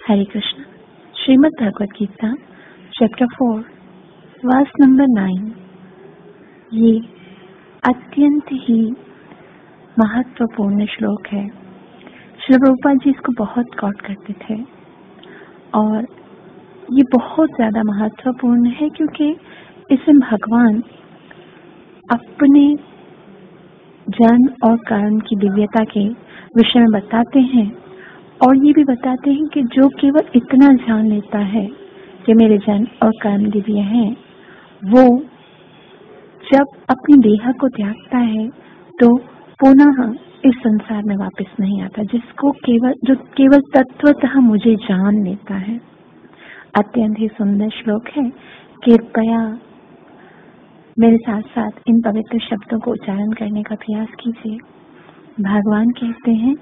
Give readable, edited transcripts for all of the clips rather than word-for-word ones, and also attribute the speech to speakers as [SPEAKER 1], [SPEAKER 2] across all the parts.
[SPEAKER 1] हरे Krishna. Shrimad Bhagavad Gita chapter 4 verse number 9। ये अत्यंत ही महत्वपूर्ण श्लोक है। श्री प्रभुपाद जी इसको बहुत कोट करते थे और ये बहुत ज्यादा महत्वपूर्ण है क्योंकि इसमें भगवान अपने जन्म और कर्म की दिव्यता के विषय में बताते हैं और ये भी बताते हैं कि जो केवल इतना जान लेता है कि मेरे जन्म और कर्म दिव्य हैं, वो जब अपनी देह को त्यागता है तो पुनः इस संसार में वापस नहीं आता। जो केवल तत्वतः मुझे जान लेता है। अत्यंत ही सुंदर श्लोक है। कृपया मेरे साथ साथ इन पवित्र शब्दों को उच्चारण करने का प्रयास कीजिए। भगवान कहते हैं,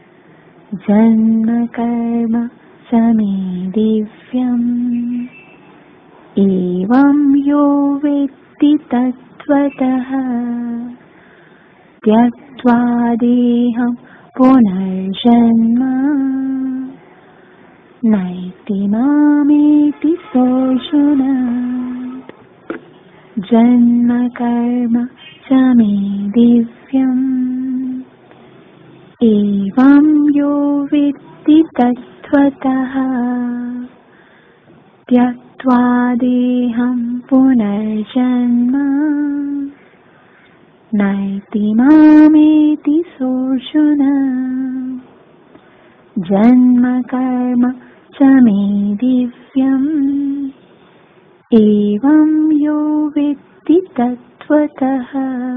[SPEAKER 1] जन्म कर्म च मे दिव्यम् एवं यो वेत्ति तत्त्वतः त्यक्त्वा देहं पुनर्जन्म नैति मामेति सोऽर्जुन। जन्म कर्म च मे दिव्यम् एवं यो वेत्ति तत्त्वतः त्यक्त्वा देहं पुनर्जन्म नैति मामेति सोऽर्जुन। जन्म कर्म च मे दिव्यम् एवं यो वेत्ति तत्त्वतः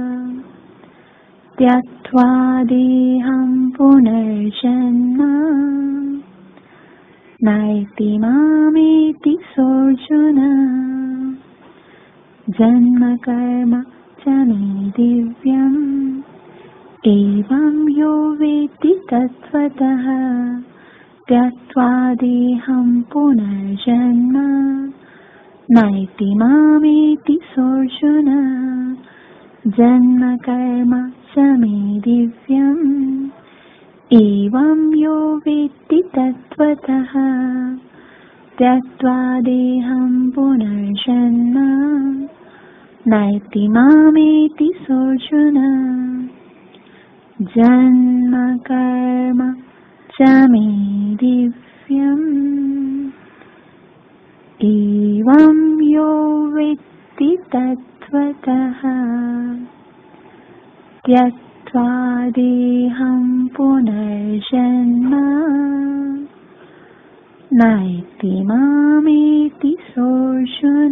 [SPEAKER 1] त्यक्त्वा देहं पुनर्जन्म नैति मामेति सोऽर्जुन। जन्म कर्म च मे दिव्यम् एवं यो वेत्ति तत्त्वतः त्यक्त्वा देहं पुनर्जन्म नैति मामेति सोऽर्जुन। जन्म कर्म च मे दिव्यम् एवं यो वेत्ति तत्त्वतः त्यक्त्वा देहं पुनर्जन्म नैति मामेति सोऽर्जुन। जन्म कर्म च मे दिव्यम् एवं यो वेत्ति तत्त्वतः त्यक्त्वा देहं पुनर्जन्म नैति मामेति सोऽर्जुन।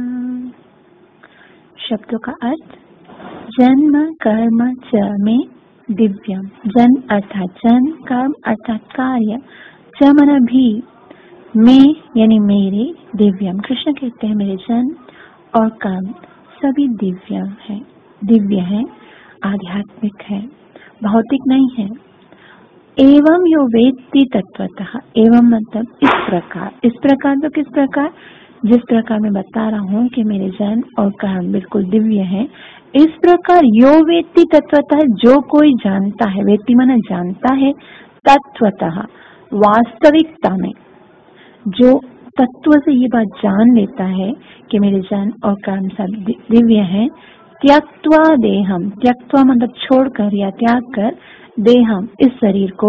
[SPEAKER 1] शब्दों का अर्थ, जन्म कर्म च में दिव्यम। जन्म अर्थात जन्म, कर्म अर्थात कार्य, च मन भी, में यानी मेरे, दिव्यम। कृष्ण कहते हैं मेरे जन्म और कर्म सभी दिव्य है, आध्यात्मिक है, भौतिक नहीं है। एवं यो वेत्ति तत्वतः, एवं मतलब इस प्रकार तो किस प्रकार? जिस प्रकार मैं बता रहा हूँ कि मेरे जन्म और कर्म बिल्कुल दिव्य है, इस प्रकार यो वेत्ति तत्वतः, जो कोई जानता है, वेत्ति माना जानता है, तत्वतः वास्तविकता में, जो तत्व से ये बात जान लेता है कि मेरे जन्म और कर्म सब दिव्य है, त्यक्त्वा देहम, त्यक्त्वा मतलब छोड़कर या त्याग कर, देहम इस शरीर को,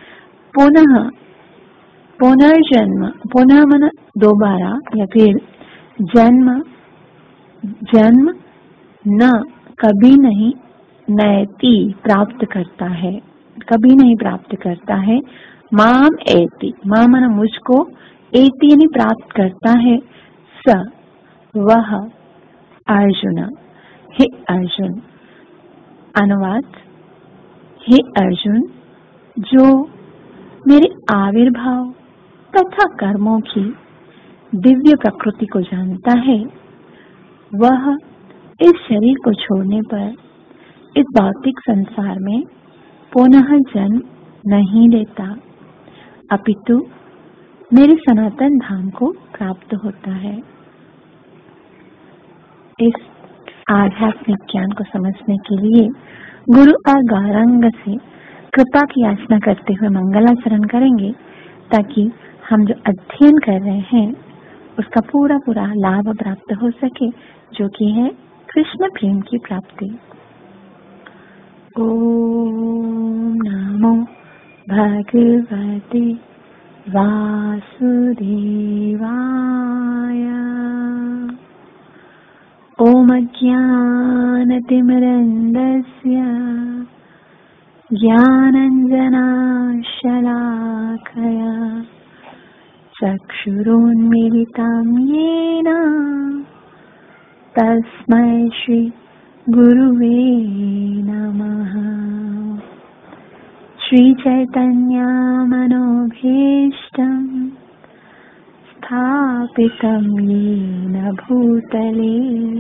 [SPEAKER 1] पुनर्जन्म, पुनः मन दोबारा या फिर जन्म न कभी नहीं, नैति प्राप्त करता है, कभी नहीं प्राप्त करता है। माम एति, माम मन मुझको, एति यानी प्राप्त करता है। स वह अर्जुन, हे अर्जुन। अनुवाद, हे अर्जुन, जो मेरे आविर्भाव तथा कर्मों की दिव्य प्रकृति को जानता है, वह इस शरीर को छोड़ने पर इस भौतिक संसार में पुनः जन्म नहीं लेता, अपितु मेरे सनातन धाम को प्राप्त होता है। इस आध्यात्मिक ज्ञान को समझने के लिए गुरु और गौरांग से कृपा की याचना करते हुए मंगलाचरण करेंगे ताकि हम जो अध्ययन कर रहे हैं उसका पूरा पूरा लाभ प्राप्त हो सके, जो कि है कृष्ण प्रेम की प्राप्ति। ओम नमो भगवते वासुदेवाय। ओम ज्ञानतिमिरन्धस्य ज्ञानाञ्जनशलाकया चक्षुरुन्मीलितं येन तस्मै श्री गुरुवे नमः। श्री चैतन्य मनोभीष्टं स्थापितं येन भूतले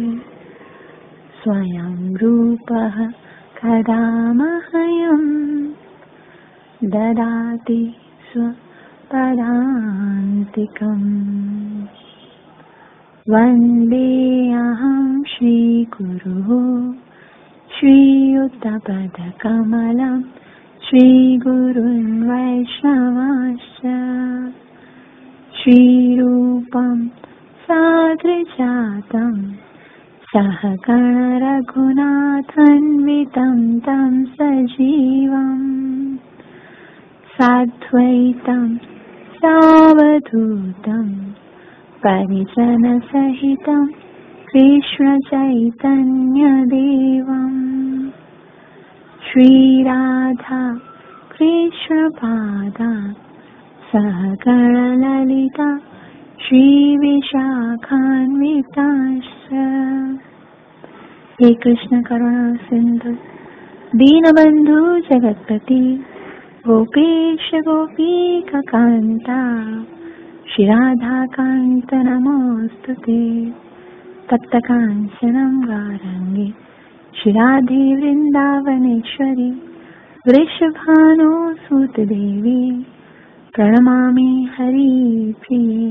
[SPEAKER 1] स्वयं रूपः कदा मह्यं ददाति स्वपदान्तिकम्। वन्देऽहं श्रीगुरुः श्रीयुतपदकमलं श्रीगुरुन् वैष्णवांश्च श्रीरूपं साग्रजातं सहगण रघुनाथान्वितं तं सजीवम् साद्वैतं सावधूतं परिजनसहितं कृष्णचैतन्यदेवम् श्रीराधा कृष्णपादा सहगण ललिता श्रीविशाखान्विताश्च। हे कृष्ण करुणा सिंधु दीनबंधु जगत्पति गोपेश गोपीकान्ता श्रीराधाकान्त नमोस्तुते। तप्तकाञ्चनं गौराङ्गी श्रीराधे वृन्दावनेश्वरी वृषभानुसुतदेवी प्रणमामि हरिप्रिये।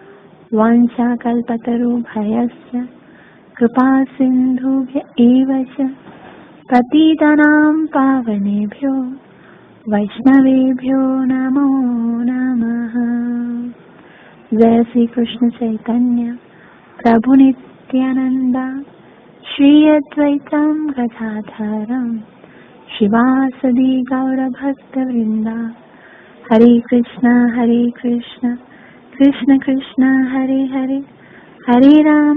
[SPEAKER 1] वाञ्छाकल्पतरुभ्यश्च कृपासिन्धुभ्य एव च पतितानां पावनेभ्यो वैष्णवेभ्यो नमो नमः। जय श्री कृष्ण चैतन्य प्रभु नित्यानंद श्री अद्वैतं गदाधरं शिवासदि गौरभक्तवृंदा। हरे कृष्ण कृष्ण कृष्ण हरे हरे, हरे राम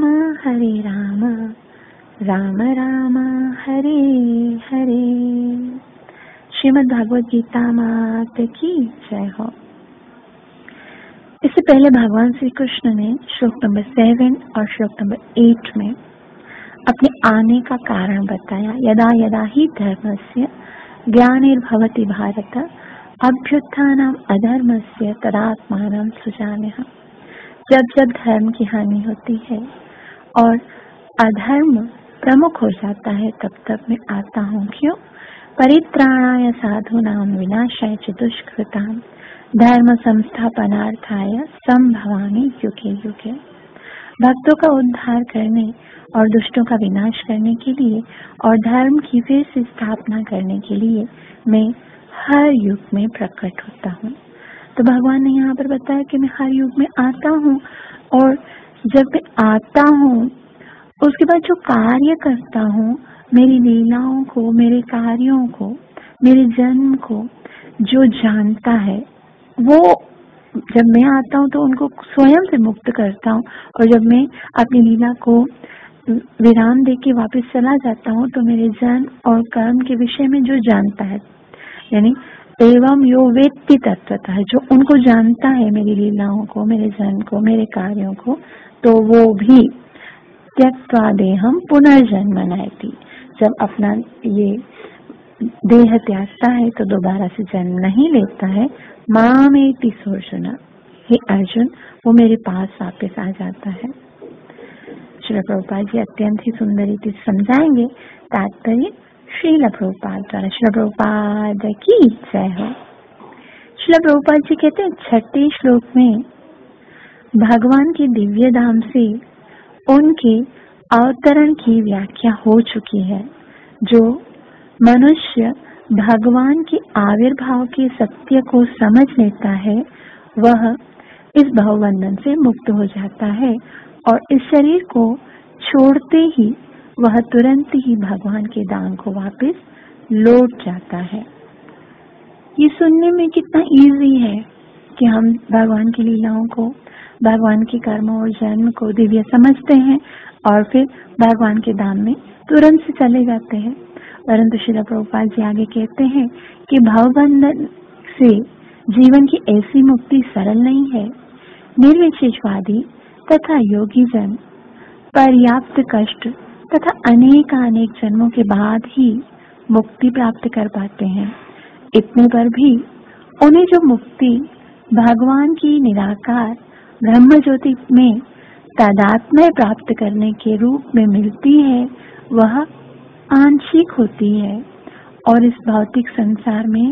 [SPEAKER 1] राम राम हरे हरे। श्रीमद् भागवत गीता मात की जय हो। इससे पहले भगवान श्री कृष्ण ने श्लोक नंबर 7 और श्लोक नंबर 8 में अपने आने का कारण बताया। यदा यदा ही धर्मस्य ग्लानिर्भवति भारत अभ्युत्थानम् अधर्मस्य तदात्मानं सृजाम्यहम्। जब जब धर्म की हानि होती है और अधर्म प्रमुख हो जाता है तब तब मैं आता हूँ। क्यों? परित्राणाय साधूनां विनाशाय च दुष्कृतां धर्म संस्थापनार्थाय संभवामि युगे युगे। भक्तों का उद्धार करने और दुष्टों का विनाश करने के लिए और धर्म की फिर से स्थापना करने के लिए मैं हर युग में प्रकट होता हूँ। तो भगवान ने यहाँ पर बताया कि मैं हर युग में आता हूँ और जब मैं आता हूँ उसके बाद जो कार्य करता हूँ, मेरी लीलाओं को, मेरे कार्यों को, मेरे जन्म को जो जानता है वो जब मैं आता हूँ तो उनको स्वयं से मुक्त करता हूँ, और जब मैं अपनी लीला को विराम देके वापस चला जाता हूँ तो मेरे जन्म और कर्म के विषय में जो जानता है, यानी एवं यो वेत्ति तत्वतः, जो उनको जानता है मेरी लीलाओं को, मेरे जन्म को, मेरे कार्यों को, तो वो भी त्यक्त्वा देहम पुनर्जन्म नयति, जब अपना ये देह त्यागता है तो दोबारा से जन्म नहीं लेता है। मामेति सोर्जुन, हे अर्जुन, वो मेरे पास वापस आ जाता है। श्रील प्रभुपाद जी अत्यंत ही सुंदर रीति समझाएंगे। तात्पर्य श्रील प्रभुपाद द्वारा। श्रील प्रभुपाद की जय हो। श्रील प्रभुपाद जी कहते हैं 6ठे श्लोक में भगवान के दिव्य धाम से उनके अवतरण की व्याख्या हो चुकी है। जो मनुष्य भगवान के आविर्भाव के सत्य को समझ लेता है वह इस भवबंधन से मुक्त हो जाता है और इस शरीर को छोड़ते ही वह तुरंत ही भगवान के धाम को वापस लौट जाता है। ये सुनने में कितना इजी है कि हम भगवान की लीलाओं को, भगवान के कर्मों और जन्म को दिव्य समझते हैं और फिर भगवान के धाम में तुरंत से चले जाते हैं। परंतु श्रील प्रभुपाद जी आगे कहते हैं कि भवबंधन से जीवन की ऐसी मुक्ति सरल नहीं है। निर्विशेषवादी तथा योगी जन पर्याप्त कष्ट तथा अनेक जन्मों के बाद ही मुक्ति प्राप्त कर पाते हैं। इतने पर भी उन्हें जो मुक्ति भगवान की निराकार ब्रह्म ज्योति में तादात्म्य प्राप्त करने के रूप में मिलती है, वह आंशिक होती है और इस भौतिक संसार में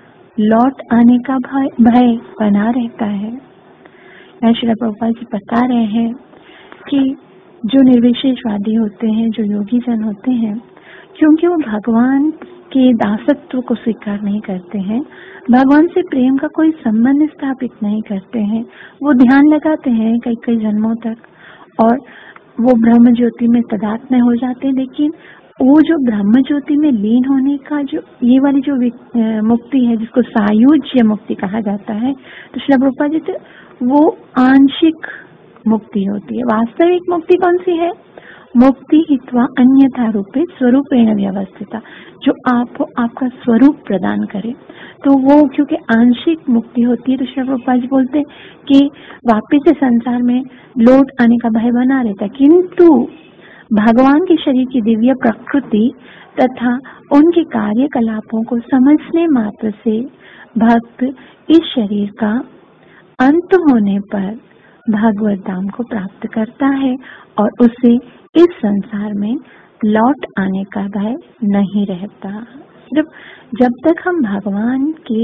[SPEAKER 1] लौट आने का भय बना रहता है। श्रील प्रभुपाद जी बता रहे हैं कि जो निर्विशेषवादी होते हैं, जो योगी जन होते हैं, क्योंकि वो भगवान के दासत्व को स्वीकार नहीं करते हैं, भगवान से प्रेम का कोई संबंध स्थापित नहीं करते हैं, वो ध्यान लगाते हैं कई जन्मों तक और वो ब्रह्म ज्योति में तदात्म्य हो जाते हैं, लेकिन वो जो ब्रह्म ज्योति में लीन होने का जो ये वाली जो मुक्ति है, जिसको सायुज्य मुक्ति कहा जाता है, तो श्रील प्रभुपाद जी वो आंशिक मुक्ति होती है। वास्तविक मुक्ति कौन सी है? मुक्ति हित्वा अन्यथा रूपे स्वरूपेण व्यवस्थिता, जो आपको आपका स्वरूप प्रदान करे। तो वो क्योंकि आंशिक मुक्ति होती है, तो श्री प्रभुपाद जी बोलते हैं कि वापिस से संसार में लौट आने का भय बना रहता है, किंतु भगवान के शरीर की दिव्य प्रकृति तथा उनके कार्यकलापों को समझने मात्र से भक्त इस शरीर का अंत होने पर भगवत धाम को प्राप्त करता है और उसे इस संसार में लौट आने का भय नहीं रहता। जब तक हम भगवान के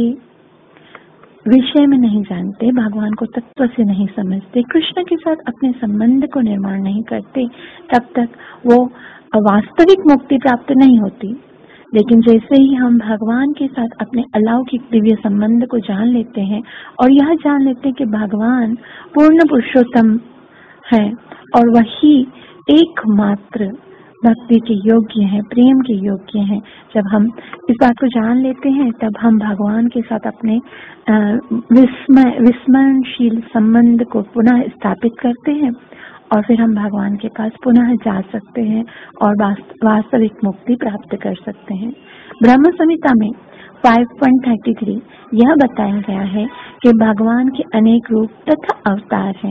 [SPEAKER 1] विषय में नहीं जानते, भगवान को तत्व से नहीं समझते, कृष्ण के साथ अपने संबंध को निर्माण नहीं करते, तब तक वो वास्तविक मुक्ति प्राप्त नहीं होती। लेकिन जैसे ही हम भगवान के साथ अपने अलौकिक दिव्य संबंध को जान लेते हैं और यह जान लेते हैं कि भगवान पूर्ण पुरुषोत्तम है और वही एकमात्र भक्ति के योग्य है, प्रेम के योग्य है, जब हम इस बात को जान लेते हैं, तब हम भगवान के साथ अपने विस्मरणशील संबंध को पुनः स्थापित करते हैं और फिर हम भगवान के पास पुनः जा सकते हैं और वास्तविक मुक्ति प्राप्त कर सकते हैं। ब्रह्म संहिता में 5.33 यह बताया गया है कि भगवान के अनेक रूप तथा अवतार हैं।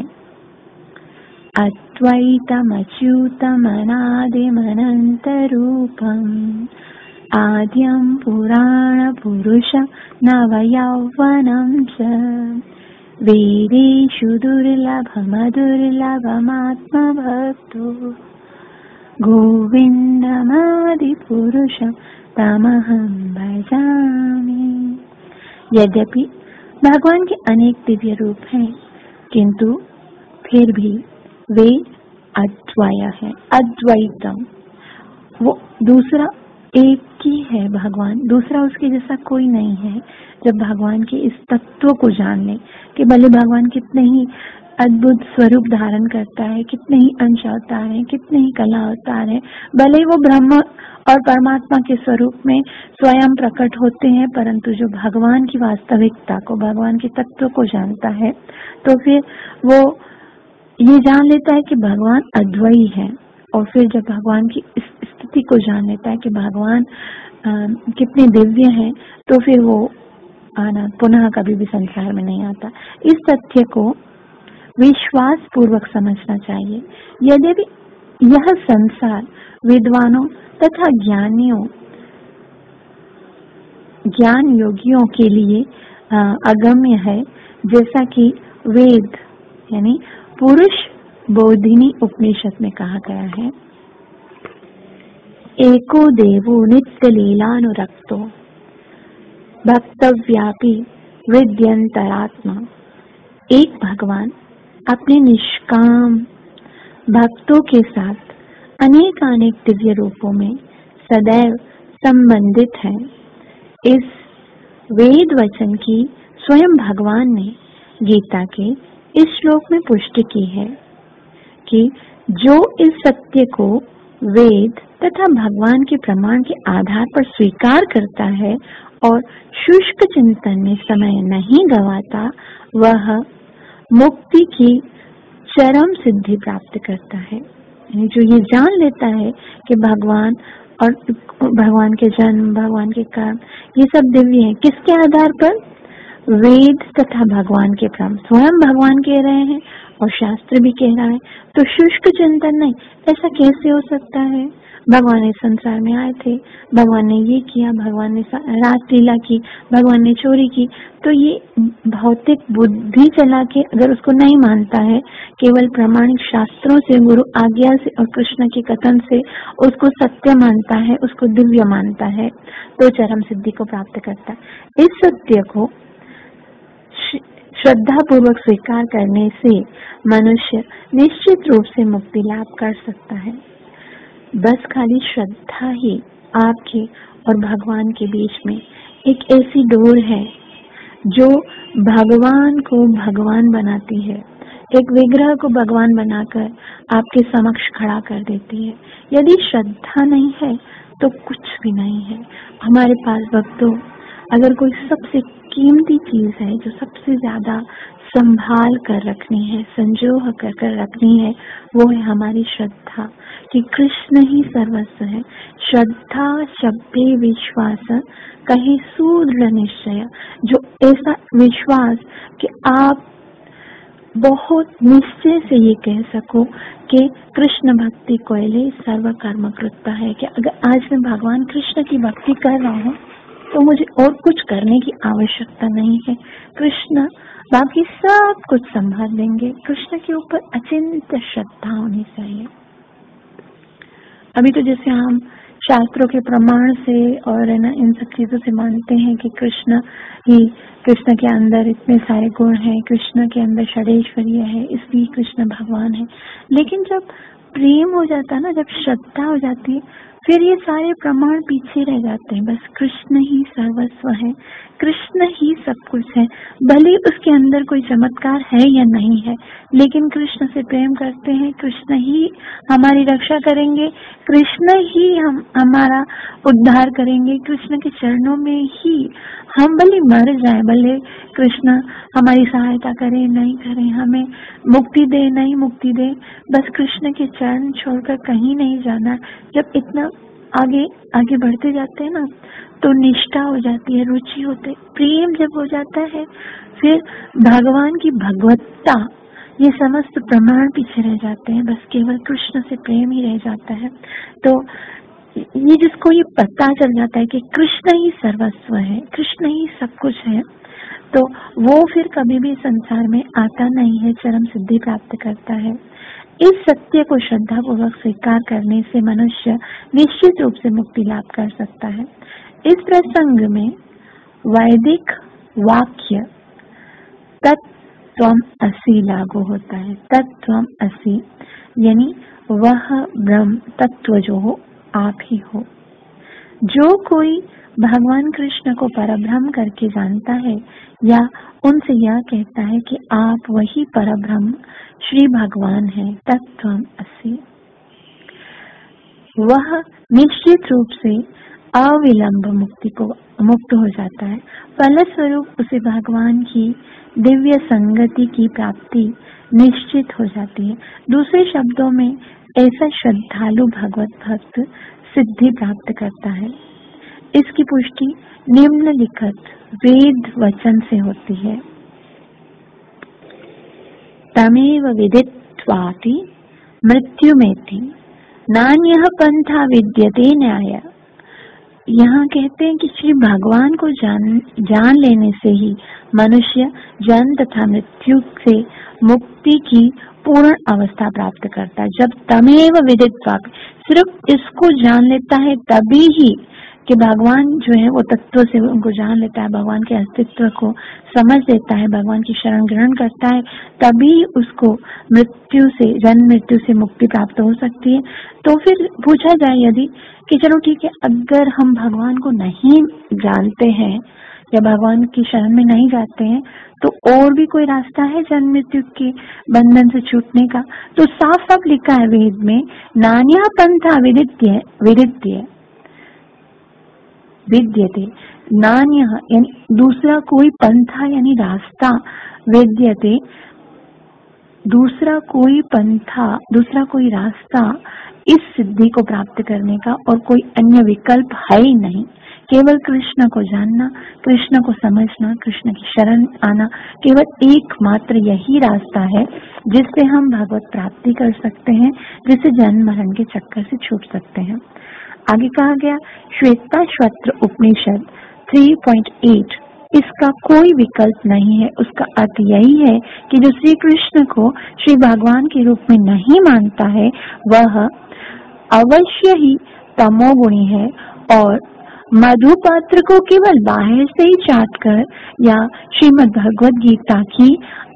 [SPEAKER 1] अद्वैतम अच्युतम अनादिम अनंत रूपम आद्यम पुराण पुरुष नव यौवनम च वेदेषु दुर्लभमदुर्लभमात्मभक्तो गोविन्दमादिपुरुषं तमहं भजामि। यद्यपि भगवान के अनेक दिव्य रूप हैं, किंतु फिर भी वे अद्वय है, अद्वैतम। वो दूसरा एक ही है भगवान, दूसरा उसके जैसा कोई नहीं है। जब भगवान के इस तत्व को जान ले कि भले भगवान कितने ही अद्भुत स्वरूप धारण करता है, कितने ही अंश अवतार है, कितने ही कला अवतार है, भले वो ब्रह्म और परमात्मा के स्वरूप में स्वयं प्रकट होते हैं, परंतु जो भगवान की वास्तविकता को, भगवान के तत्व को जानता है, तो फिर वो ये जान लेता है कि भगवान अद्वैत है। और फिर जब भगवान की इस स्थिति को जान लेता है कि भगवान कितने दिव्य हैं, तो फिर वो आना पुनः कभी भी संसार में नहीं आता। इस तथ्य को विश्वास पूर्वक समझना चाहिए। यद्यपि यह संसार विद्वानों तथा ज्ञान योगियों के लिए अगम्य है, जैसा कि वेद यानी पुरुष बोधिनी उपनिषद में कहा गया है, एको देवो नित्य लीलानुरक्तो भक्तव्यापी विद्यंतरात्मा। एक भगवान अपने निष्काम भक्तों के साथ अनेक दिव्य रूपों में सदैव संबंधित है। इस वेद वचन की स्वयं भगवान ने गीता के इस श्लोक में पुष्टि की है कि जो इस सत्य को वेद तथा भगवान के प्रमाण के आधार पर स्वीकार करता है और शुष्क चिंतन में समय नहीं गवाता, वह मुक्ति की चरम सिद्धि प्राप्त करता है। यानी जो ये जान लेता है कि भगवान और भगवान के जन्म, भगवान के कर्म, ये सब दिव्य है। किसके आधार पर? वेद तथा भगवान के प्रमाण। स्वयं भगवान कह रहे हैं और शास्त्र भी कह रहा है, तो शुष्क चिंतन नहीं। ऐसा कैसे हो सकता है? भगवान इस संसार में आए थे, भगवान ने ये किया, भगवान ने रास लीला की, भगवान ने चोरी की, तो ये भौतिक बुद्धि चला के अगर उसको नहीं मानता है, केवल प्रमाणिक शास्त्रों से, गुरु आज्ञा से और कृष्ण के कथन से उसको सत्य मानता है, उसको दिव्य मानता है, तो चरम सिद्धि को प्राप्त करता है। इस सत्य को श्रद्धा पूर्वक स्वीकार करने से मनुष्य निश्चित रूप से मुक्ति लाभ कर सकता है। बस खाली श्रद्धा ही आपके और भगवान के बीच में एक ऐसी डोर है जो भगवान को भगवान बनाती है, एक विग्रह को भगवान बनाकर आपके समक्ष खड़ा कर देती है। यदि श्रद्धा नहीं है तो कुछ भी नहीं है। हमारे पास भक्तों, अगर कोई सबसे कीमती चीज है जो सबसे ज्यादा संभाल कर रखनी है, संजो कर रखनी है, वो है हमारी श्रद्धा कि कृष्ण ही सर्वस्व है। श्रद्धा शब्दे विश्वास कहे सूदृढ़ निश्चय, जो ऐसा विश्वास कि आप बहुत निश्चय से ये कह सको कि कृष्ण भक्ति कोयले सर्व कर्म कृता है, कि अगर आज मैं भगवान कृष्ण की भक्ति कर रहा हूँ तो मुझे और कुछ करने की आवश्यकता नहीं है। कृष्ण बाकी सब कुछ संभाल लेंगे। कृष्ण के ऊपर अचिंत श्रद्धा होनी चाहिए। अभी तो जैसे हम शास्त्रों के प्रमाण से और है ना, इन सब चीजों से मानते हैं कि कृष्ण के अंदर इतने सारे गुण हैं, कृष्ण के अंदर षडेश्वरीय है, इसलिए कृष्ण भगवान है। लेकिन जब प्रेम हो जाता है ना, जब श्रद्धा हो जाती है, फिर ये सारे प्रमाण पीछे रह जाते हैं। बस कृष्ण ही सर्वस्व है, कृष्ण ही सब कुछ है। भले उसके अंदर कोई चमत्कार है या नहीं है, लेकिन कृष्ण से प्रेम करते हैं, कृष्ण ही हमारी रक्षा करेंगे, कृष्ण ही हमारा उद्धार करेंगे। कृष्ण के चरणों में ही हम भले मर जाए, भले कृष्ण हमारी सहायता करें नहीं करें, हमें मुक्ति दे नहीं मुक्ति दे, बस कृष्ण के चरण छोड़कर कहीं नहीं जाना। जब इतना आगे बढ़ते जाते हैं ना, तो निष्ठा हो जाती है, रुचि होते, प्रेम जब हो जाता है, फिर भगवान की भगवत्ता, ये समस्त प्रमाण पीछे रह जाते हैं, बस केवल कृष्ण से प्रेम ही रह जाता है। तो ये जिसको ये पता चल जाता है कि कृष्ण ही सर्वस्व है, कृष्ण ही सब कुछ है, तो वो फिर कभी भी संसार में आता नहीं है, चरम सिद्धि प्राप्त करता है। इस सत्य को श्रद्धा पूर्वक स्वीकार करने से मनुष्य निश्चित रूप से मुक्ति लाभ कर सकता है। इस प्रसंग में वैदिक वाक्य तत्त्वम असि लागू होता है। तत्त्वम असि यानी वह ब्रह्म तत्व जो हो आप ही हो। जो कोई भगवान कृष्ण को परब्रह्म करके जानता है या उनसे यह कहता है कि आप वही परब्रह्म श्री भगवान है, तत्त्वम असि, वह निश्चित रूप से अविलंब मुक्त हो जाता है। फलस्वरूप उसे भगवान की दिव्य संगति की प्राप्ति निश्चित हो जाती है। दूसरे शब्दों में ऐसा श्रद्धालु भगवत भक्त सिद्धि प्राप्त करता है। इसकी पुष्टि निम्नलिखित वेद वचन से होती है। तमेव विदित्वाति मृत्युमेति नान्यः पंथा विद्यते न्याय। यहाँ कहते हैं कि श्री भगवान को जान लेने से ही मनुष्य जन्म तथा मृत्यु से मुक्ति की पूर्ण अवस्था प्राप्त करता है। जब तमेव विदित्वापि, सिर्फ इसको जान लेता है तभी ही, कि भगवान जो है वो तत्व से उनको जान लेता है, भगवान के अस्तित्व को समझ लेता है, भगवान की शरण ग्रहण करता है, तभी उसको जन्म मृत्यु से मुक्ति प्राप्त हो सकती है। तो फिर पूछा जाए यदि कि चलो ठीक है, अगर हम भगवान को नहीं जानते हैं, या भगवान की शरण में नहीं जाते हैं तो और भी कोई रास्ता है जन्म मृत्यु के बंधन से छूटने का? तो साफ साफ लिखा है वेद में, नान्या पंथा विदित्य विदित्य विद्यते, नान्य यानी दूसरा कोई पंथा यानी रास्ता, विद्यते दूसरा कोई पंथा, दूसरा कोई रास्ता इस सिद्धि को प्राप्त करने का और कोई अन्य विकल्प है ही नहीं। केवल कृष्ण को जानना, कृष्ण को समझना, कृष्ण की शरण आना, केवल एकमात्र यही रास्ता है जिससे हम भगवत प्राप्ति कर सकते हैं, जिससे जन्म मरण के चक्कर से छूट सकते हैं। आगे कहा गया श्वेताश्वत्र उपनिषद 3.8, इसका कोई विकल्प नहीं है। उसका अर्थ यही है कि जो श्री कृष्ण को श्री भगवान के रूप में नहीं मानता है वह अवश्य ही तमोगुणी है और मधुपात्र को केवल बाहर से ही चाटकर या श्रीमद् भगवद गीता की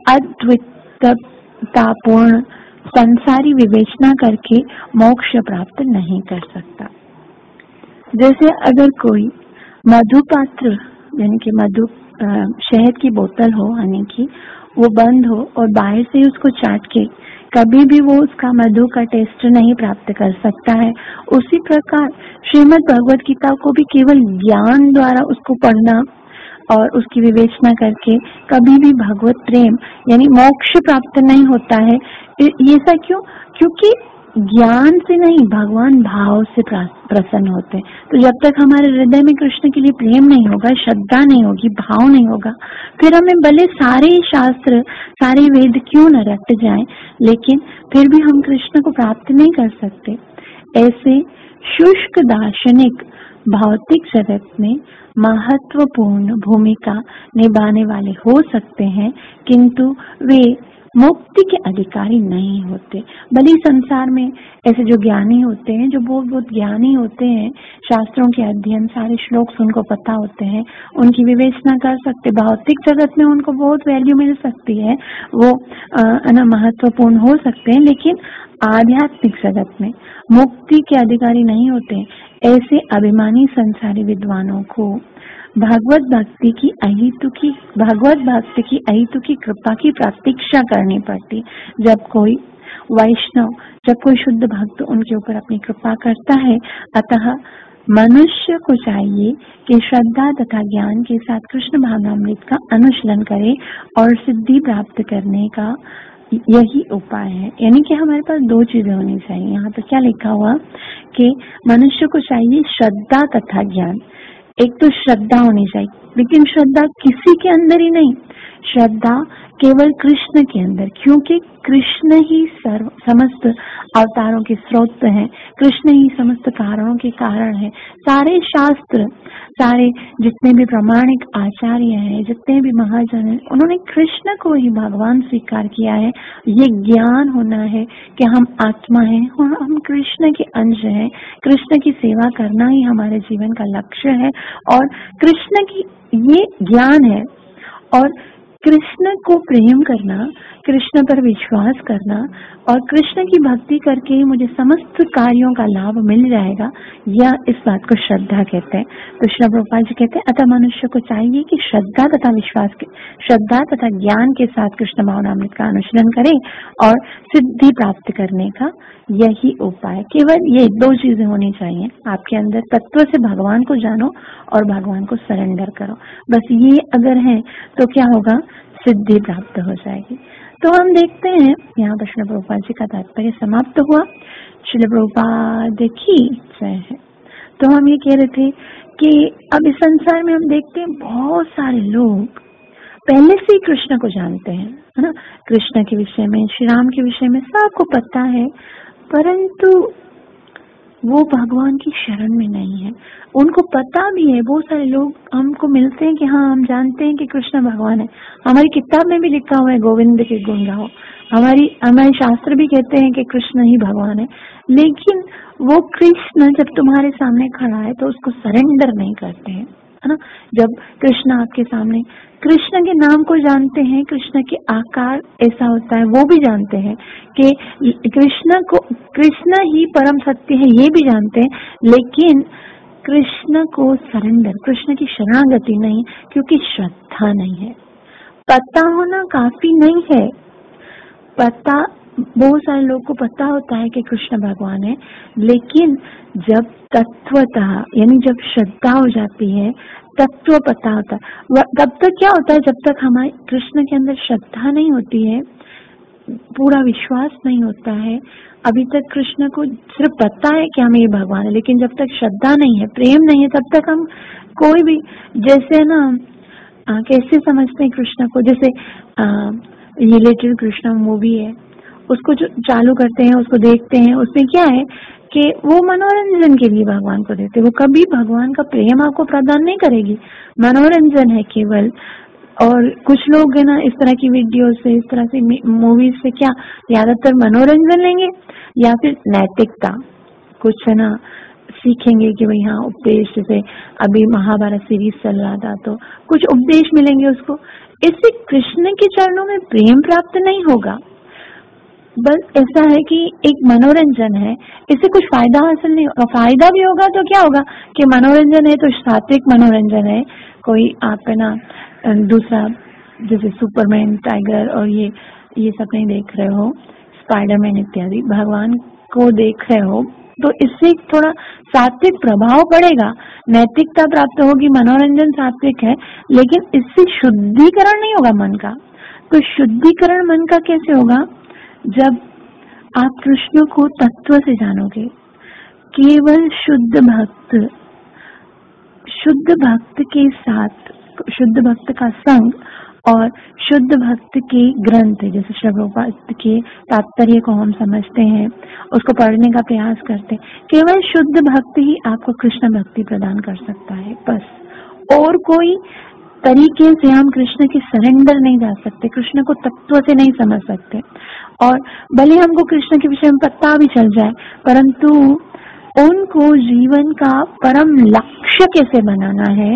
[SPEAKER 1] अद्वितीयतापूर्ण संसारी विवेचना करके मोक्ष प्राप्त नहीं कर सकता। जैसे अगर कोई मधुपात्र यानी कि मधु शहद की बोतल हो हनी की, वो बंद हो और बाहर से ही उसको चाट के कभी भी वो उसका मधु का टेस्ट नहीं प्राप्त कर सकता है। उसी प्रकार श्रीमद् भगवद गीता को भी केवल ज्ञान द्वारा उसको पढ़ना और उसकी विवेचना करके कभी भी भगवत प्रेम यानी मोक्ष प्राप्त नहीं होता है। ये ऐसा क्यों? क्योंकि ज्ञान से नहीं, भगवान भाव से प्रसन्न होते हैं। तो जब तक हमारे हृदय में कृष्ण के लिए प्रेम नहीं होगा, श्रद्धा नहीं होगी, भाव नहीं होगा, फिर हमें भले सारे शास्त्र सारे वेद क्यों न रट जाएं, लेकिन फिर भी हम कृष्ण को प्राप्त नहीं कर सकते। ऐसे शुष्क दार्शनिक भौतिक जगत में महत्वपूर्ण भूमिका निभाने वाले हो सकते हैं, किंतु वे मुक्ति के अधिकारी नहीं होते। भले संसार में ऐसे जो ज्ञानी होते हैं, जो बहुत ज्ञानी होते हैं, शास्त्रों के अध्ययन सारे श्लोक उनको पता होते हैं, उनकी विवेचना कर सकते, भौतिक जगत में उनको बहुत वैल्यू मिल सकती है, वो महत्वपूर्ण हो सकते हैं, लेकिन आध्यात्मिक जगत में मुक्ति के अधिकारी नहीं होते। ऐसे अभिमानी संसारी विद्वानों को भगवत भक्ति की अहेतुकी कृपा की प्रतीक्षा करनी पड़ती। जब कोई वैष्णव, जब कोई शुद्ध भक्त उनके ऊपर अपनी कृपा करता है, अतः मनुष्य को चाहिए कि श्रद्धा तथा ज्ञान के साथ कृष्ण भावनामृत का अनुशीलन करे और सिद्धि प्राप्त करने का यही उपाय है। यानी कि हमारे पास दो चीजें होनी चाहिए। यहाँ पर क्या लिखा हुआ कि मनुष्य को चाहिए श्रद्धा तथा ज्ञान। एक तो श्रद्धा होनी चाहिए, लेकिन श्रद्धा किसी के अंदर ही नहीं, श्रद्धा केवल कृष्ण के अंदर, क्योंकि कृष्ण ही समस्त अवतारों के स्रोत हैं, कृष्ण ही समस्त कारणों के कारण है। सारे शास्त्र, सारे जितने भी प्रामाणिक आचार्य हैं, जितने भी महाजन हैं, उन्होंने कृष्ण को ही भगवान स्वीकार किया है। ये ज्ञान होना है कि हम आत्मा हैं और हम कृष्ण के अंश हैं, कृष्ण की सेवा करना ही हमारे जीवन का लक्ष्य है और कृष्ण की ये ज्ञान है। और कृष्ण को प्रेम करना, कृष्ण पर विश्वास करना और कृष्ण की भक्ति करके ही मुझे समस्त कार्यों का लाभ मिल जाएगा, या इस बात को श्रद्धा कहते हैं। तो श्री प्रभुपाद जी कहते हैं, अतः मनुष्य को चाहिए कि श्रद्धा तथा ज्ञान के साथ कृष्ण भावनामृत का अनुशीलन करे और सिद्धि प्राप्त करने का यही उपाय। केवल ये दो चीजें होनी चाहिए आपके अंदर, तत्व से भगवान को जानो और भगवान को सरेंडर करो। बस ये अगर है तो क्या होगा? सिद्धि प्राप्त हो जाएगी। तो हम देखते हैं यहाँ पर श्रील प्रभुपाद जी का तात्पर्य समाप्त हुआ। श्रील प्रभुपाद की जय है। तो हम ये कह रहे थे कि अब इस संसार में हम देखते हैं बहुत सारे लोग पहले से ही कृष्ण को जानते हैं, है ना, कृष्ण के विषय में, श्री राम के विषय में सबको पता है, परंतु वो भगवान की शरण में नहीं है। उनको पता भी है, बहुत सारे लोग हमको मिलते हैं कि हाँ हम जानते हैं कि कृष्ण भगवान है, हमारी किताब में भी लिखा हुआ है गोविंद के गुण गाओ, हमारे शास्त्र भी कहते हैं कि कृष्ण ही भगवान है, लेकिन वो कृष्ण जब तुम्हारे सामने खड़ा है तो उसको सरेंडर नहीं करते हैं, है ना। जब कृष्ण आपके सामने, कृष्ण के नाम को जानते हैं, कृष्ण के आकार ऐसा होता है वो भी जानते हैं कि कृष्ण ही परम सत्य है, ये भी जानते हैं, लेकिन कृष्ण को सरेंडर, कृष्ण की शरणागति नहीं, क्योंकि श्रद्धा नहीं है। पता होना काफी नहीं है। पता, बहुत सारे लोगों को पता होता है कि कृष्ण भगवान है, लेकिन जब तत्वतः यानी जब श्रद्धा हो जाती है, तत्व पता होता है, तब तक क्या होता है, जब तक हमारे कृष्ण के अंदर श्रद्धा नहीं होती है, पूरा विश्वास नहीं होता है, अभी तक कृष्ण को सिर्फ पता है कि हम ये भगवान है, लेकिन जब तक श्रद्धा नहीं है, प्रेम नहीं है, तब तक हम कोई भी, जैसे ना कैसे समझते हैं कृष्ण को, जैसे ये लिटिल कृष्ण मूवी है, उसको जो चालू करते हैं, उसको देखते हैं, उसमें क्या है कि वो मनोरंजन के लिए भगवान को देते, वो कभी भगवान का प्रेम आपको प्रदान नहीं करेगी, मनोरंजन है केवल। और कुछ लोग है ना इस तरह की वीडियो से, इस तरह से मूवीज से क्या ज्यादातर मनोरंजन लेंगे या फिर नैतिकता कुछ है ना सीखेंगे कि भाई हाँ उपदेश, जैसे अभी महाभारत सीरीज चल रहा था तो कुछ उपदेश मिलेंगे उसको। इससे कृष्ण के चरणों में प्रेम प्राप्त नहीं होगा, बस ऐसा है कि एक मनोरंजन है, इससे कुछ फायदा हासिल नहीं होगा। फायदा भी होगा तो क्या होगा कि मनोरंजन है तो सात्विक मनोरंजन है, कोई आप है ना दूसरा जैसे सुपरमैन, टाइगर और ये सब नहीं देख रहे हो, स्पाइडरमैन इत्यादि, भगवान को देख रहे हो, तो इससे थोड़ा सात्विक प्रभाव पड़ेगा, नैतिकता प्राप्त होगी, मनोरंजन सात्विक है, लेकिन इससे शुद्धिकरण नहीं होगा मन का। तो शुद्धिकरण मन का कैसे होगा, जब आप कृष्ण को तत्व से जानोगे। केवल शुद्ध भक्त के साथ, शुद्ध भक्त का संग और शुद्ध भक्त के ग्रंथ, जैसे श्री प्रभुपाद के तात्पर्य को हम समझते हैं, उसको पढ़ने का प्रयास करते हैं, केवल शुद्ध भक्त ही आपको कृष्ण भक्ति प्रदान कर सकता है बस। और कोई तरीके से हम कृष्ण की सरेंडर नहीं जा सकते, कृष्ण को तत्व से नहीं समझ सकते। और भले हमको कृष्ण के विषय में पता भी चल जाए, परंतु उनको जीवन का परम लक्ष्य कैसे बनाना है,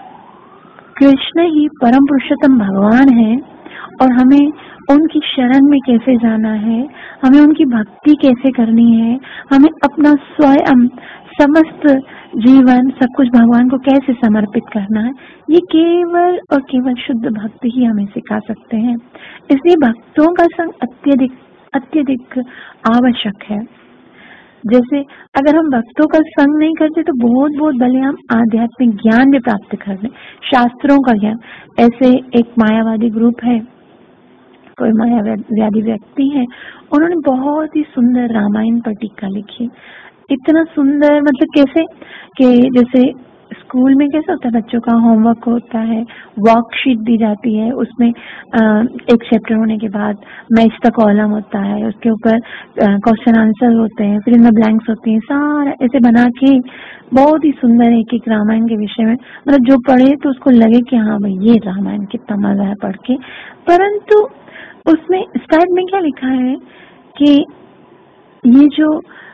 [SPEAKER 1] कृष्ण ही परम पुरुषोत्तम भगवान है, और हमें उनकी शरण में कैसे जाना है, हमें उनकी भक्ति कैसे करनी है, हमें अपना स्वयं समस्त जीवन सब कुछ भगवान को कैसे समर्पित करना है, ये केवल और केवल शुद्ध भक्त ही हमें सिखा सकते हैं। इसलिए भक्तों का संग अत्यधिक आवश्यक है। जैसे अगर हम भक्तों का संग नहीं करते तो बहुत भले हम आध्यात्मिक ज्ञान भी प्राप्त कर लें, शास्त्रों का ज्ञान। ऐसे एक मायावादी ग्रुप है, कोई मायावादी व्यक्ति है, उन्होंने बहुत ही सुंदर रामायण पर टीका लिखी, इतना सुंदर, मतलब कैसे कि जैसे स्कूल में कैसे होता है, बच्चों का होमवर्क होता है, वर्कशीट दी जाती है, उसमें एक चैप्टर होने के बाद मैच द कॉलम होता है, उसके ऊपर क्वेश्चन आंसर होते हैं, फिर इनमें ब्लैंक्स होती हैं, सारा ऐसे बना के बहुत ही सुंदर एक रामायण के विषय में, मतलब जो पढ़े तो उसको लगे कि हाँ भाई ये रामायण कितना मजा है पढ़ के। परंतु उसमें स्टार्ट में क्या लिखा है कि ये जो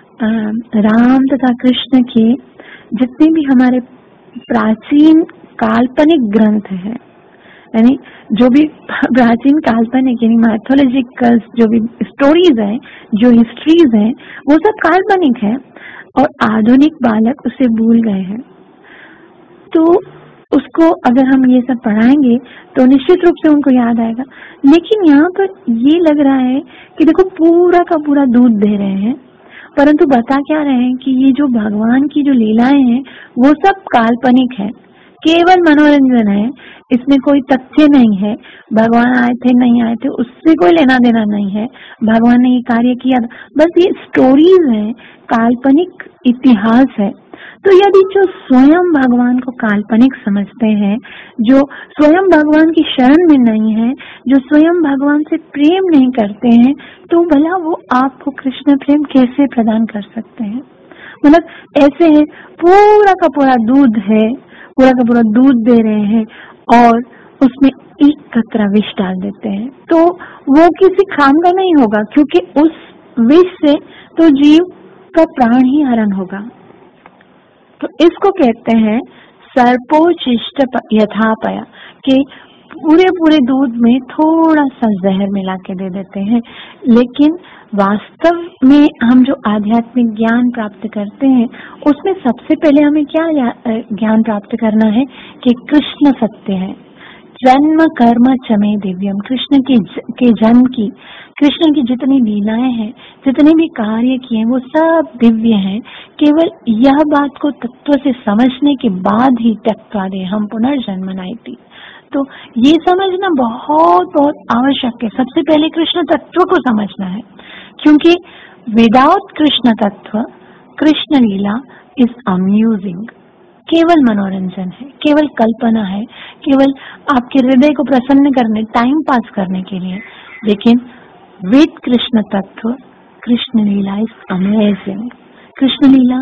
[SPEAKER 1] राम तथा कृष्ण के जितने भी हमारे प्राचीन काल्पनिक ग्रंथ है, यानी जो भी प्राचीन काल्पनिक यानी माइथोलॉजिकल जो भी स्टोरीज हैं, जो हिस्ट्रीज हैं, वो सब काल्पनिक है और आधुनिक बालक उसे भूल गए हैं। तो उसको अगर हम ये सब पढ़ाएंगे तो निश्चित रूप से उनको याद आएगा। लेकिन यहाँ पर ये लग रहा है कि देखो पूरा का पूरा दूध दे रहे हैं, परंतु बता क्या रहे हैं कि ये जो भगवान की जो लीलाएं हैं वो सब काल्पनिक है, केवल मनोरंजन है, इसमें कोई तथ्य नहीं है, भगवान आए थे नहीं आए थे उससे कोई लेना देना नहीं है, भगवान ने ये कार्य किया, बस ये स्टोरीज है, काल्पनिक इतिहास है। तो यदि जो स्वयं भगवान को काल्पनिक समझते हैं, जो स्वयं भगवान की शरण में नहीं है, जो स्वयं भगवान से प्रेम नहीं करते हैं, तो भला वो आपको कृष्ण प्रेम कैसे प्रदान कर सकते हैं। मतलब ऐसे है, पूरा का पूरा दूध है, पूरा का पूरा दूध दे रहे हैं और उसमें एक कतरा विष डाल देते हैं, तो वो किसी काम का नहीं होगा, क्योंकि उस विष से तो जीव का प्राण ही हरण होगा। तो इसको कहते हैं सर्पोचिष्ट यथापया, कि पूरे पूरे दूध में थोड़ा सा जहर मिला के दे देते हैं। लेकिन वास्तव में हम जो आध्यात्मिक ज्ञान प्राप्त करते हैं उसमें सबसे पहले हमें क्या ज्ञान प्राप्त करना है कि कृष्ण सत्य है। जन्म कर्म च मे दिव्यम, कृष्ण के जन्म की, कृष्ण की जितनी लीलाएं हैं, जितने भी कार्य किए वो सब दिव्य हैं। केवल यह बात को तत्व से समझने के बाद ही त्यक्त्वा देहं पुनर्जन्म नाइति। तो ये समझना बहुत बहुत आवश्यक है। सबसे पहले कृष्ण तत्व को समझना है, क्योंकि विदाउट कृष्ण तत्व कृष्ण लीला इज अम्यूजिंग, केवल मनोरंजन है, केवल कल्पना है, केवल आपके हृदय को प्रसन्न करने, टाइम पास करने के लिए। लेकिन विद कृष्ण तत्व कृष्ण लीला इज अमेजिंग। कृष्ण लीला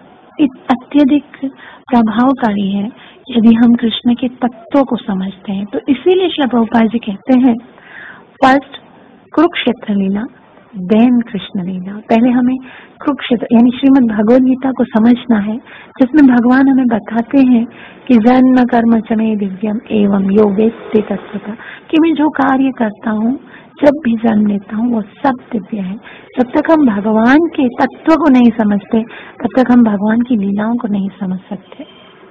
[SPEAKER 1] अत्यधिक प्रभावकारी है यदि हम कृष्ण के तत्वों को समझते हैं। तो इसीलिए श्री प्रभुपाद जी कहते हैं फर्स्ट कुरुक्षेत्र लीला, देन कृष्ण लीला। पहले हमें कुरुक्षेत्र यानी श्रीमद् भगवद गीता को समझना है, जिसमें भगवान हमें बताते हैं कि जन्म कर्म च मे दिव्यम एवं यो वेत्ति तत्वतः, कि मैं जो कार्य करता हूँ, जब भी जन्म लेता हूँ, वो सब दिव्य है। जब तक हम भगवान के तत्व को नहीं समझते तब तक हम भगवान की लीलाओं को नहीं समझ सकते।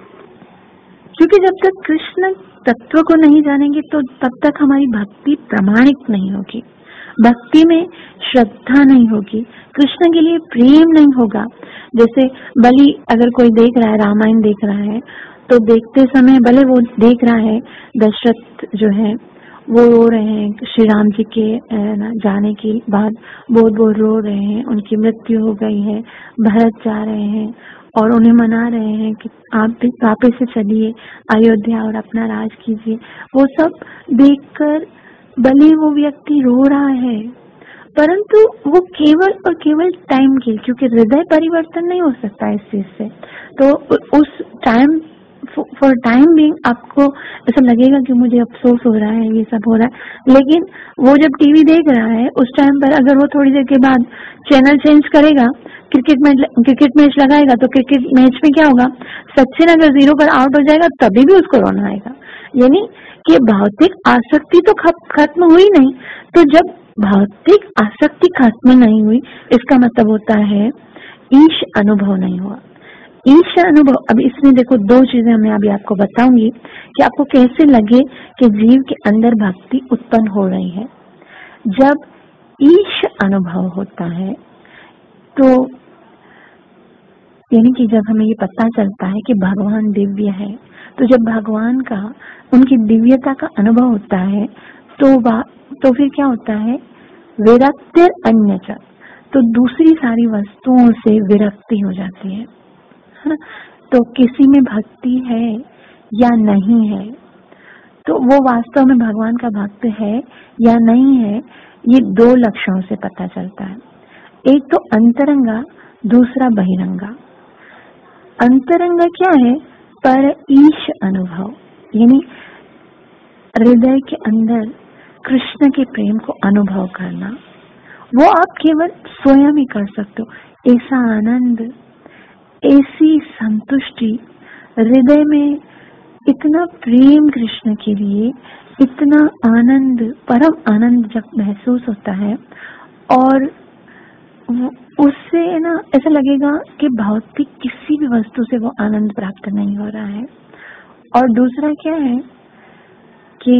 [SPEAKER 1] क्योंकि जब तक कृष्ण तत्व को नहीं जानेंगे तो तब तक हमारी भक्ति प्रमाणिक नहीं होगी, भक्ति में श्रद्धा नहीं होगी, कृष्ण के लिए प्रेम नहीं होगा। जैसे बलि अगर कोई देख रहा है, रामायण देख रहा है, तो देखते समय भले वो देख रहा है दशरथ जो है वो रो रहे हैं, श्री राम जी के जाने के बाद बहुत बहुत रो रहे हैं, उनकी मृत्यु हो गई है, भरत जा रहे हैं और उन्हें मना रहे हैं कि आप वापस से चलिए अयोध्या और अपना राज कीजिए। वो सब देखकर भले वो व्यक्ति रो रहा है, परंतु वो केवल और केवल टाइम के, क्योंकि हृदय परिवर्तन नहीं हो सकता इस चीज से। तो उस टाइम फॉर टाइम बीइंग आपको ऐसा लगेगा कि मुझे अफसोस हो रहा है, ये सब हो रहा है। लेकिन वो जब टीवी देख रहा है उस टाइम पर अगर वो थोड़ी देर के बाद चैनल चेंज करेगा, क्रिकेट मैच लगाएगा, तो क्रिकेट मैच में क्या होगा, सचिन अगर 0 पर आउट हो जाएगा तभी भी उसको रोना आएगा। यानी कि भौतिक आसक्ति तो खत्म हुई नहीं। तो जब भौतिक आसक्ति खत्म नहीं हुई, इसका मतलब होता है ईश अनुभव नहीं हुआ। ईश अनुभव, अब इसमें देखो दो चीजें मैं अभी आपको बताऊंगी कि आपको कैसे लगे कि जीव के अंदर भक्ति उत्पन्न हो रही है। जब ईश अनुभव होता है तो यानी कि जब हमें ये पता चलता है कि भगवान दिव्य है, तो जब भगवान का, उनकी दिव्यता का अनुभव होता है तो फिर क्या होता है, विरक्तिर अन्यच, तो दूसरी सारी वस्तुओं से विरक्ति हो जाती है ना। तो किसी में भक्ति है या नहीं है, तो वो वास्तव में भगवान का भक्त है या नहीं है, ये 2 लक्षणों से पता चलता है। एक तो अंतरंगा, दूसरा बहिरंगा। अंतरंगा क्या है, पर ईश अनुभव, यानी हृदय के अंदर कृष्ण के प्रेम को अनुभव करना। वो आप केवल स्वयं ही कर सकते हो। ऐसा आनंद, ऐसी संतुष्टि, हृदय में इतना प्रेम कृष्ण के लिए, इतना आनंद, परम आनंद जब महसूस होता है, और उससे ना ऐसा लगेगा कि भौतिक किसी भी वस्तु से वो आनंद प्राप्त नहीं हो रहा है। और दूसरा क्या है कि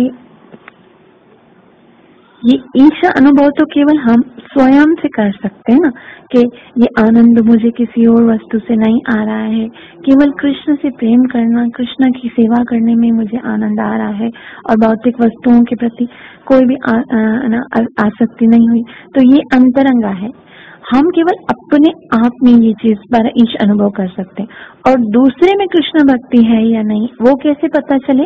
[SPEAKER 1] ये ईशा अनुभव तो केवल हम स्वयं से कर सकते हैं ना, कि ये आनंद मुझे किसी और वस्तु से नहीं आ रहा है, केवल कृष्ण से प्रेम करना, कृष्ण की सेवा करने में मुझे आनंद आ रहा है और भौतिक वस्तुओं के प्रति कोई भी आसक्ति नहीं हुई। तो ये अंतरंगा है, हम केवल अपने आप में ये चीज पर ईश अनुभव कर सकते हैं। और दूसरे में कृष्ण भक्ति है या नहीं, वो कैसे पता चले,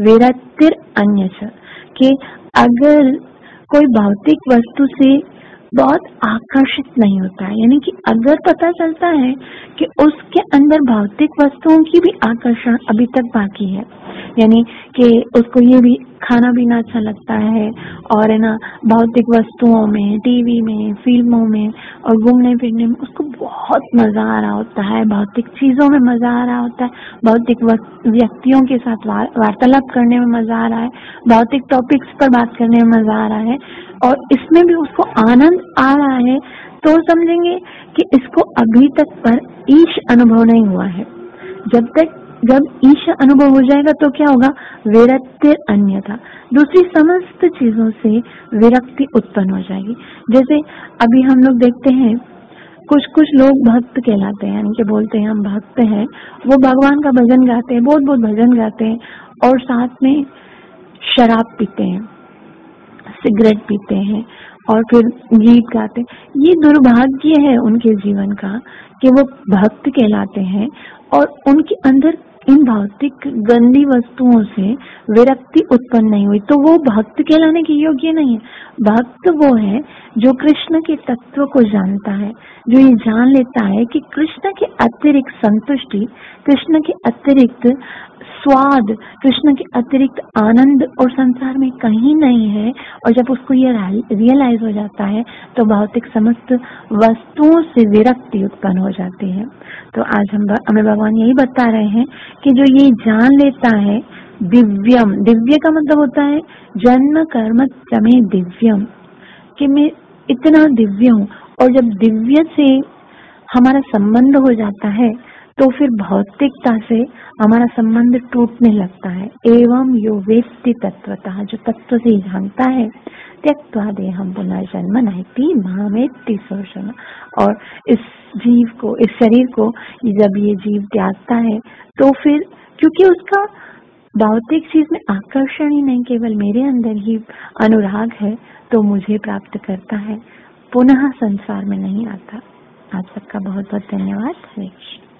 [SPEAKER 1] विरक्तिर अन्यच, कि अगर कोई भौतिक वस्तु से बहुत आकर्षित नहीं होता है। यानी कि अगर पता चलता है कि उसके अंदर भौतिक वस्तुओं की भी आकर्षण अभी तक बाकी है, यानी कि उसको ये भी खाना पीना अच्छा लगता है और है ना भौतिक वस्तुओं में, टीवी में, फिल्मों में और घूमने फिरने में उसको बहुत मजा आ रहा होता है, भौतिक चीजों में मजा आ रहा होता है, भौतिक व्यक्तियों के साथ वार्तालाप करने में मजा आ रहा है, भौतिक टॉपिक्स पर बात करने में मजा आ रहा है और इसमें भी उसको आनंद आ रहा है, तो समझेंगे कि इसको अभी तक पर ईश अनुभव नहीं हुआ है। जब ईश अनुभव हो जाएगा तो क्या होगा, विरक्ति अन्यथा, दूसरी समस्त चीजों से विरक्ति उत्पन्न हो जाएगी। जैसे अभी हम लोग देखते हैं कुछ लोग भक्त कहलाते हैं, यानी कि बोलते हैं हम भक्त हैं, वो भगवान का भजन गाते हैं, बहुत भजन गाते हैं और साथ में शराब पीते हैं, सिगरेट पीते हैं और फिर गीत गाते हैं। ये दुर्भाग्य है उनके जीवन का कि वो भक्त कहलाते हैं और उनके अंदर इन भौतिक गंदी वस्तुओं से विरक्ति उत्पन्न नहीं हुई, तो वो भक्त कहलाने के योग्य नहीं है। भक्त वो है जो कृष्ण के तत्व को जानता है, जो ये जान लेता है कि कृष्ण के अतिरिक्त संतुष्टि, कृष्ण के अतिरिक्त स्वाद, कृष्ण के अतिरिक्त आनंद और संसार में कहीं नहीं है। और जब उसको ये रियलाइज हो जाता है तो भौतिक समस्त वस्तुओं से विरक्ति उत्पन्न हो जाती है। तो आज हमें भगवान यही बता रहे हैं कि जो ये जान लेता है दिव्यम, दिव्य का मतलब होता है जन्म कर्म चमे दिव्यम, कि मैं इतना दिव्य हूँ। और जब दिव्य से हमारा संबंध हो जाता है तो फिर भौतिकता से हमारा संबंध टूटने लगता है। एवं यो वेत्ति तत्वतः, जो तत्व से जानता है, त्यक्त्वा देहं पुनर्जन्म नैति मामेति सोचना। और इस जीव को, इस शरीर को जब ये जीव त्यागता है तो फिर क्योंकि उसका भौतिक चीज में आकर्षण ही नहीं, केवल मेरे अंदर ही अनुराग है, तो मुझे प्राप्त करता है, पुनः संसार में नहीं आता। आप सबका बहुत बहुत धन्यवाद। हरे कृष्ण।